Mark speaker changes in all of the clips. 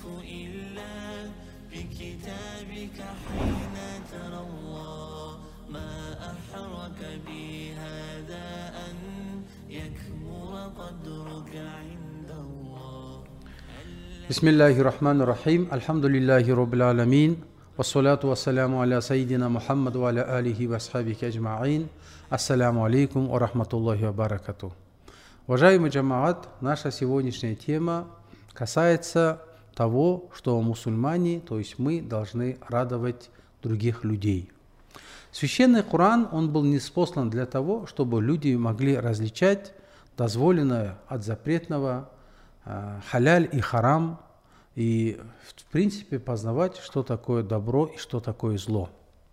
Speaker 1: إلا بكتابك حين ترى الله ما أحرك بهذا أن يكبر قدرك عند الله.
Speaker 2: بسم الله الرحمن الرحيم. الحمد لله رب العالمين. والصلاة والسلام على سيدنا محمد وعلى آله وأصحابه أجمعين. Ассаляму алейкум ва рахматуллахи ва баракату. Уважаемый джамаат, наша сегодняшняя тема касается того, что мусульмане, то есть мы, должны радовать других людей. Священный Коран, он был ниспослан для того, чтобы люди могли различать дозволенное от запретного, халяль и харам, и в принципе познавать, что такое добро и что такое зло.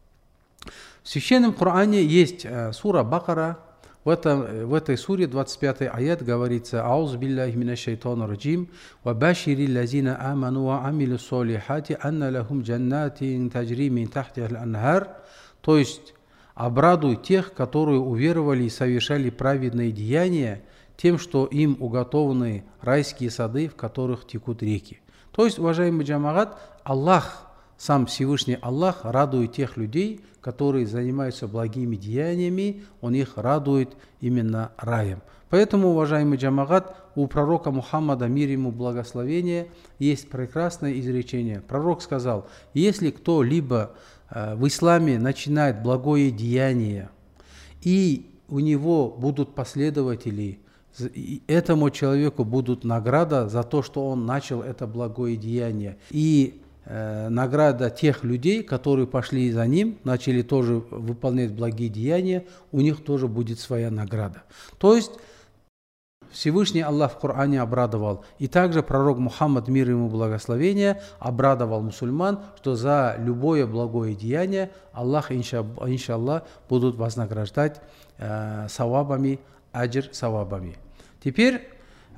Speaker 2: В Священном Коране есть сура Бакара. В этой суре 25-й аят говорится: «Аузу билляхи минаш шайтанир раджим, ва баширил лазина аману ва амилу солихати, анна лахум джаннатин таджри мин тахтихал анхар». То есть обрадуй тех, которые уверовали и совершали праведные деяния, тем, что им уготованы райские сады, в которых текут реки. То есть, уважаемый джамаат, Аллах, сам Всевышний Аллах радует тех людей, которые занимаются благими деяниями, Он их радует именно раем. Поэтому, уважаемый джамаат, у пророка Мухаммада, мир ему благословение, есть прекрасное изречение. Пророк сказал: если кто-либо в исламе начинает благое деяние, и у него будут последователи, этому человеку будут награда за то, что он начал это благое деяние. И награда тех людей, которые пошли за ним, начали тоже выполнять благие деяния, у них тоже будет своя награда. То есть Всевышний Аллах в Коране обрадовал, и также пророк Мухаммад, мир ему благословение, обрадовал мусульман, что за любое благое деяние Аллах, иншаллах, будут вознаграждать савабами, аджр савабами. Теперь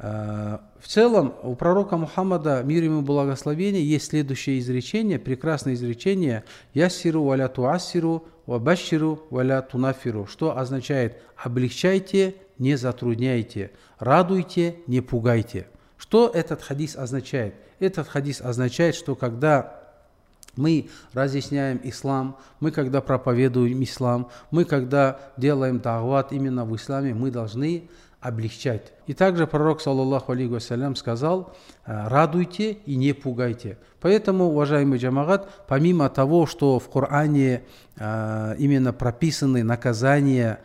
Speaker 2: в целом у пророка Мухаммада, мир ему благословение, есть следующее изречение, прекрасное изречение: «Яссиру валя туассиру, ва башширу валя тунафиру», что означает: облегчайте, не затрудняйте, радуйте, не пугайте. Что этот хадис означает? Этот хадис означает, что когда мы разъясняем ислам, мы когда проповедуем ислам, мы когда делаем дават именно в исламе, мы должны облегчать. И также пророк, саллаллаху алейхи вассалям, сказал: радуйте и не пугайте. Поэтому, уважаемый джамаат, помимо того, что в Коране именно прописаны наказания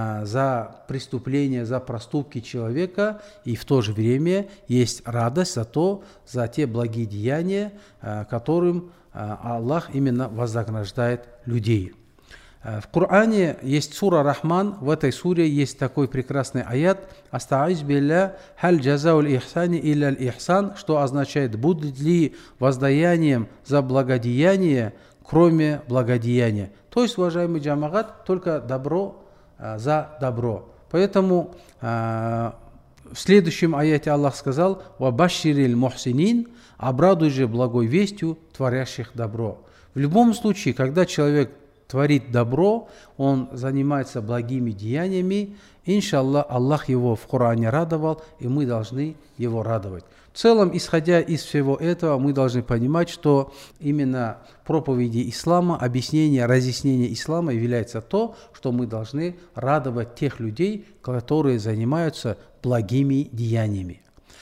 Speaker 2: за преступления, за проступки человека, и в то же время есть радость за те благие деяния, которым Аллах именно вознаграждает людей. В Коране есть сура Рахман, в этой суре есть такой прекрасный аят: «Аста'из билля халь джазауль ихсани илля ихсан», что означает: будет ли воздаянием за благодеяние, кроме благодеяния. То есть, уважаемый джамаат, только добро за добро. Поэтому в следующем аяте Аллах сказал: «Ва баширил мухсинин», обрадуй же благой вестью творящих добро. В любом случае, когда человек творит добро, он занимается благими деяниями, иншаллах, Аллах его в Коране радовал, и мы должны его радовать. В целом, исходя из всего этого, мы должны понимать, что именно проповеди ислама, объяснение, разъяснение ислама является то, что мы должны радовать тех людей, которые занимаются благими деяниями.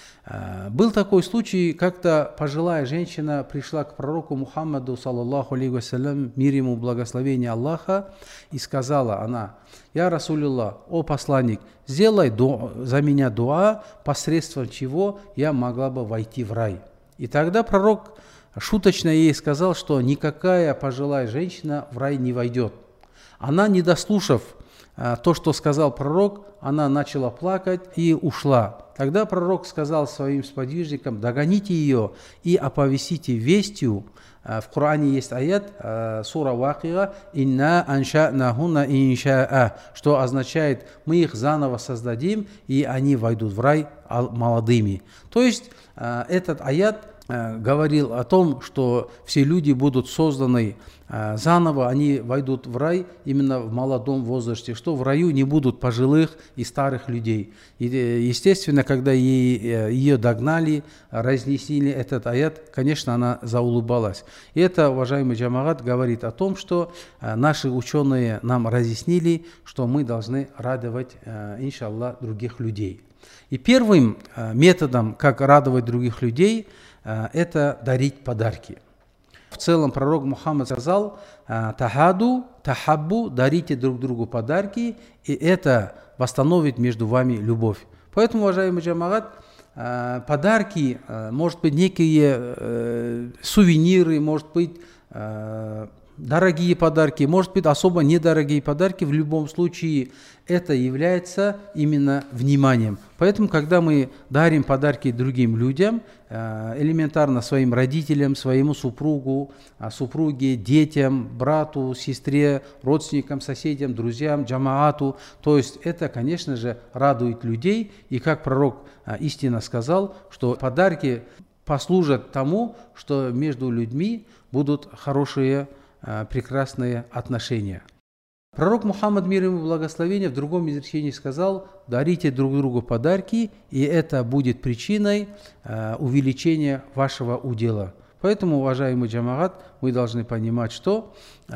Speaker 2: Был такой случай, как-то пожилая женщина пришла к пророку Мухаммаду, саллаллаху алейхи вассалям, мир ему благословение Аллаха, и сказала она: «Я Расулуллах, о посланник, сделай за меня дуа, посредством чего я могла бы войти в рай». И тогда пророк шуточно ей сказал, что никакая пожилая женщина в рай не войдет. Она, не дослушав то, что сказал пророк, она начала плакать и ушла. Тогда пророк сказал своим сподвижникам: догоните ее и оповестите вестью. В Коране есть аят, сура Вакиа: «Инна анша'нахунна инша'a», что означает: мы их заново создадим, и они войдут в рай молодыми. То есть этот аят говорил о том, что все люди будут созданы заново, они войдут в рай именно в молодом возрасте, что в раю не будут пожилых и старых людей. И, естественно, когда ее догнали, разнесли этот аят, конечно, она заулыбалась. И это, уважаемый джамаат, говорит о том, что наши ученые нам разъяснили, что мы должны радовать, иншаллах, других людей. И первым методом, как радовать других людей, это дарить подарки. В целом пророк Мухаммад сказал: «Тахаду, тахаббу», дарите друг другу подарки, и это восстановит между вами любовь. Поэтому, уважаемый джамаат, подарки, может быть, некие сувениры, может быть, дорогие подарки, может быть, особо недорогие подарки, в любом случае это является именно вниманием. Поэтому, когда мы дарим подарки другим людям, элементарно своим родителям, своему супругу, супруге, детям, брату, сестре, родственникам, соседям, друзьям, джамаату, то есть это, конечно же, радует людей. И как пророк истинно сказал, что подарки послужат тому, что между людьми будут хорошие, прекрасные отношения. Пророк Мухаммад, мир ему и благословение, в другом изречении сказал: дарите друг другу подарки, и это будет причиной увеличения вашего удела. Поэтому, уважаемый джамаат, мы должны понимать, что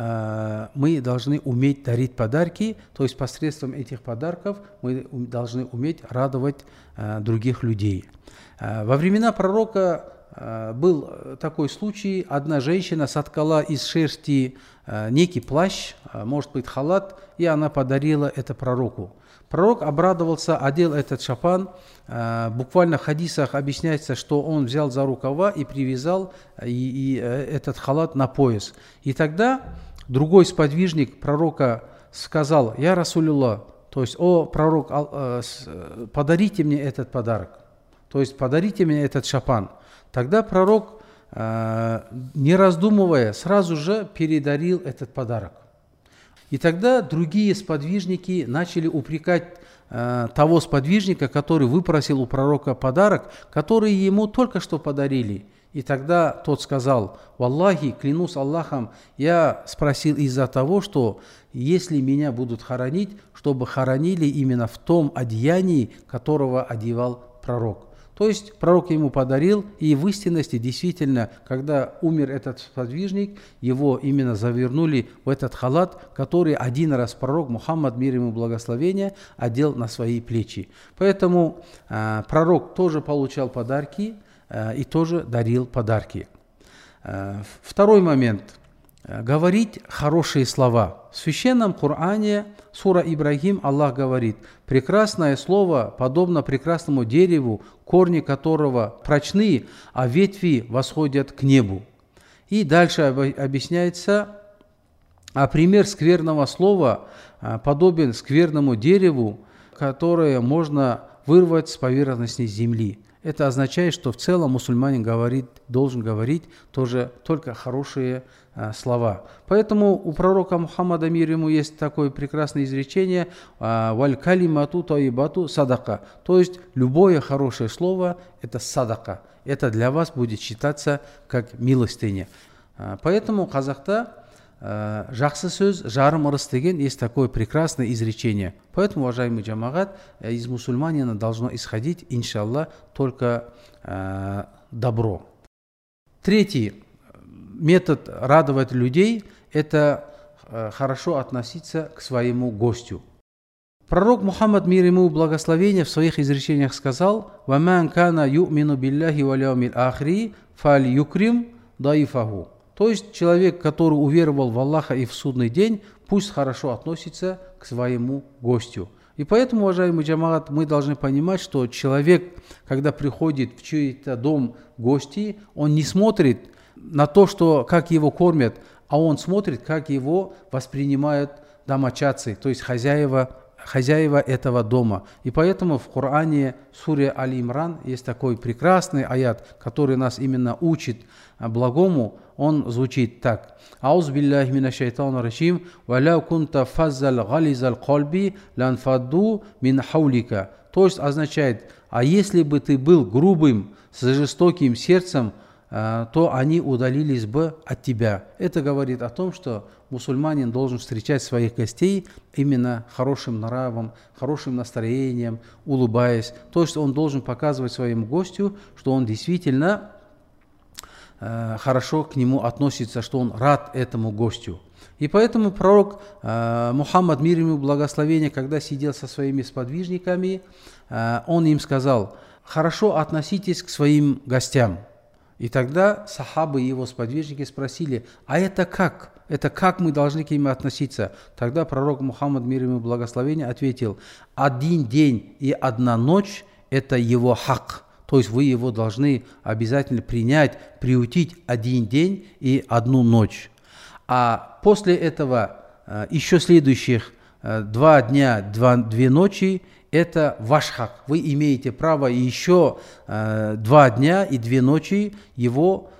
Speaker 2: мы должны уметь дарить подарки, то есть посредством этих подарков мы должны уметь радовать других людей. Во времена пророка был такой случай: одна женщина соткала из шерсти некий плащ, может быть халат, и она подарила это пророку. Пророк обрадовался, одел этот шапан. Буквально в хадисах объясняется, что он взял за рукава и привязал этот халат на пояс. И тогда другой сподвижник пророка сказал: «Я Расулюллах», то есть: «О пророк, подарите мне этот подарок, то есть подарите мне этот шапан». Тогда пророк, не раздумывая, сразу же передарил этот подарок. И тогда другие сподвижники начали упрекать того сподвижника, который выпросил у пророка подарок, который ему только что подарили. И тогда тот сказал: «Валлахи, клянусь Аллахом, я спросил из-за того, что если меня будут хоронить, чтобы хоронили именно в том одеянии, которого одевал пророк». То есть пророк ему подарил, и в истинности действительно, когда умер этот сподвижник, его именно завернули в этот халат, который один раз пророк Мухаммад, мир ему и благословение, одел на свои плечи. Поэтому пророк тоже получал подарки и тоже дарил подарки. Второй момент. Говорить хорошие слова. В священном Коране, сура Ибрахим, Аллах говорит: «Прекрасное слово подобно прекрасному дереву, корни которого прочны, а ветви восходят к небу». И дальше объясняется: «А пример скверного слова подобен скверному дереву, которое можно вырвать с поверхности земли». Это означает, что в целом мусульманин должен говорить тоже только хорошие слова. Поэтому у пророка Мухаммада, мир ему, есть такое прекрасное изречение: «Валь калимату таибату садака». То есть любое хорошее слово – это садака. Это для вас будет считаться как милостыня. Поэтому казахта «Жақсы сөз жарым ырыс» деген есть такое прекрасное изречение. Поэтому, уважаемый джамаат, из мусульманина должно исходить, иншаллах, только добро. Третий метод радовать людей – это хорошо относиться к своему гостю. Пророк Мухаммад, мир ему и благословение, в своих изречениях сказал: «Ваман кана ю'мину билляхи вал яумил ахри фаль юкрим даифаху». То есть человек, который уверовал в Аллаха и в судный день, пусть хорошо относится к своему гостю. И поэтому, уважаемый джамаат, мы должны понимать, что человек, когда приходит в чей-то дом гости, он не смотрит на то, как его кормят, а он смотрит, как его воспринимают домочадцы, то есть хозяева этого дома. И поэтому в Коране, суре Аль-Имран, есть такой прекрасный аят, который нас именно учит благому. Он звучит так: «Ауз биллахи минаш шайтанир раджим, ва ла кунта фаззал гализал кальби ланфадду мин хаулика». То есть означает: а если бы ты был грубым, с жестоким сердцем, то они удалились бы от тебя. Это говорит о том, что мусульманин должен встречать своих гостей именно хорошим нравом, хорошим настроением, улыбаясь. То есть он должен показывать своему гостю, что он действительно хорошо к нему относится, что он рад этому гостю. И поэтому пророк Мухаммад, мир ему и благословение, когда сидел со своими сподвижниками, он им сказал: хорошо относитесь к своим гостям. И тогда сахабы и его сподвижники спросили: а это как? Это как мы должны к ним относиться? Тогда пророк Мухаммад, мир ему и благословение, ответил: один день и одна ночь – это его хак. То есть вы его должны обязательно принять, приютить один день и одну ночь. А после этого еще следующих 2 дня, 2 ночи – это ваш хак. Вы имеете право еще 2 дня и 2 ночи его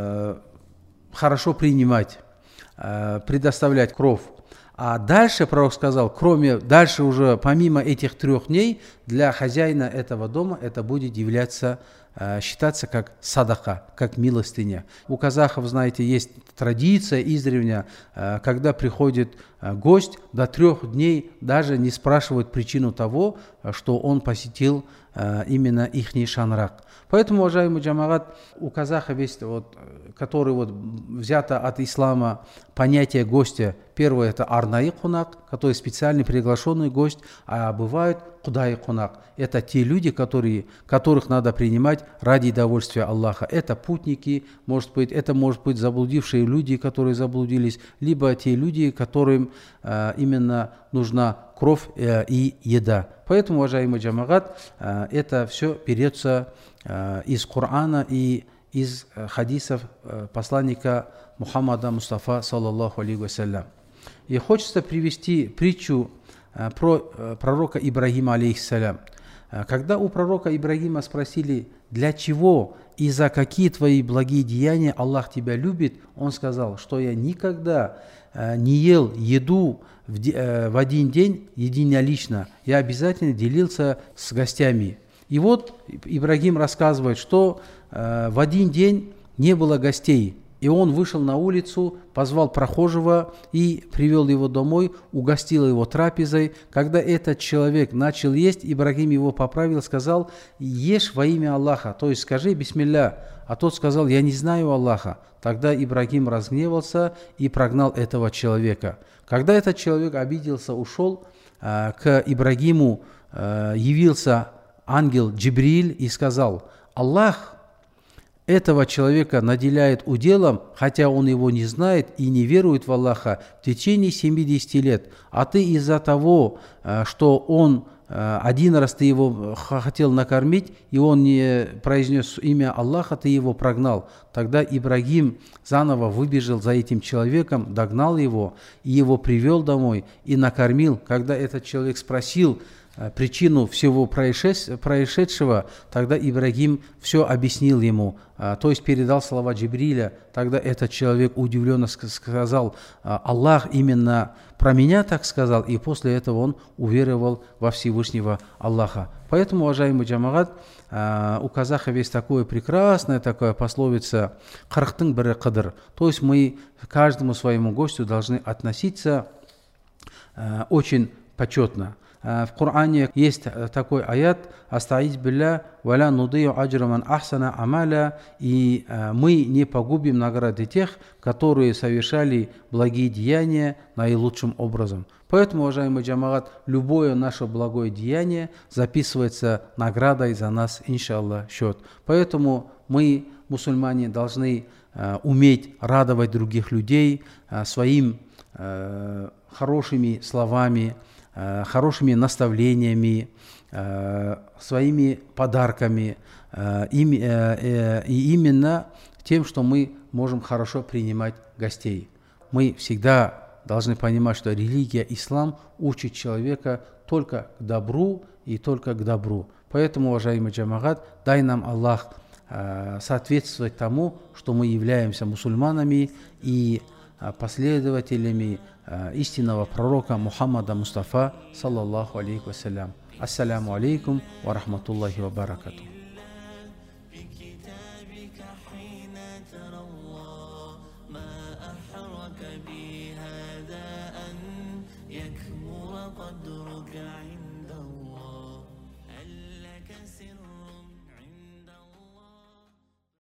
Speaker 2: хорошо принимать, предоставлять кров. А дальше пророк сказал, дальше уже помимо этих 3 дней, для хозяина этого дома это будет считаться как садака, как милостыня. У казахов, знаете, есть традиция издревле, когда приходит гость, до 3 дней даже не спрашивают причину того, что он посетил именно ихний шанрак. Поэтому, уважаемый джамагат, у казахов есть, который взято от ислама понятие гостя. Первое – это арнаи кунак, который специальный приглашенный гость, а бывают кудай кунак. Это те люди, которых надо принимать ради удовольствия Аллаха. Это путники, это может быть заблудившие люди, которые заблудились, либо те люди, которым именно нужна кровь и еда. Поэтому, уважаемый джамагат, это все берется из Корана и из хадисов посланника Мухаммада Мустафа, саллаллаху алейхи вассалям. И хочется привести притчу про пророка Ибрагима, алейхиссалям. Когда у пророка Ибрагима спросили, для чего и за какие твои благие деяния Аллах тебя любит, он сказал, что я никогда не ел еду в один день единолично, я обязательно делился с гостями. И Ибрагим рассказывает, что в один день не было гостей, и он вышел на улицу, позвал прохожего и привел его домой, угостил его трапезой. Когда этот человек начал есть, Ибрагим его поправил, сказал: ешь во имя Аллаха, то есть скажи бисмилля. А тот сказал: я не знаю Аллаха. Тогда Ибрагим разгневался и прогнал этого человека. Когда этот человек обиделся, ушел, к Ибрагиму явился ангел Джибриль и сказал: Аллах этого человека наделяет уделом, хотя он его не знает и не верует в Аллаха, в течение 70 лет. А ты из-за того, что он один раз ты его хотел накормить, и он не произнес имя Аллаха, ты его прогнал. Тогда Ибрагим заново выбежал за этим человеком, догнал его, и его привел домой и накормил. Когда этот человек спросил причину всего происшедшего, тогда Ибрагим все объяснил ему, то есть передал слова Джибриля. Тогда этот человек удивленно сказал: Аллах именно про меня так сказал, и после этого он уверовал во Всевышнего Аллаха. Поэтому, уважаемый джамагат, у казахов есть такая прекрасная пословица «Қырықтың бірі қыдыр», то есть мы к каждому своему гостю должны относиться очень почетно. В Коране есть такой аят: «Астаиз билля, валя нудию аджраман ахсана амаля», и мы не погубим награды тех, которые совершали благие деяния наилучшим образом. Поэтому, уважаемый джамагат, любое наше благое деяние записывается наградой за нас, иншаллах, счет. Поэтому мы, мусульмане, должны уметь радовать других людей своим хорошими словами, хорошими наставлениями, своими подарками, и именно тем, что мы можем хорошо принимать гостей. Мы всегда должны понимать, что религия ислам учит человека только к добру и только к добру. Поэтому, уважаемый джамагат, дай нам Аллах соответствовать тому, что мы являемся мусульманами и последователями истинного пророка Мухаммада Мустафа, саллаллаху алейхи вассалям. Ассаляму алейкум ва рахматуллахи ва баракатух.
Speaker 1: ترى الله ما أحرك بهذا أن يكمر قدرك عند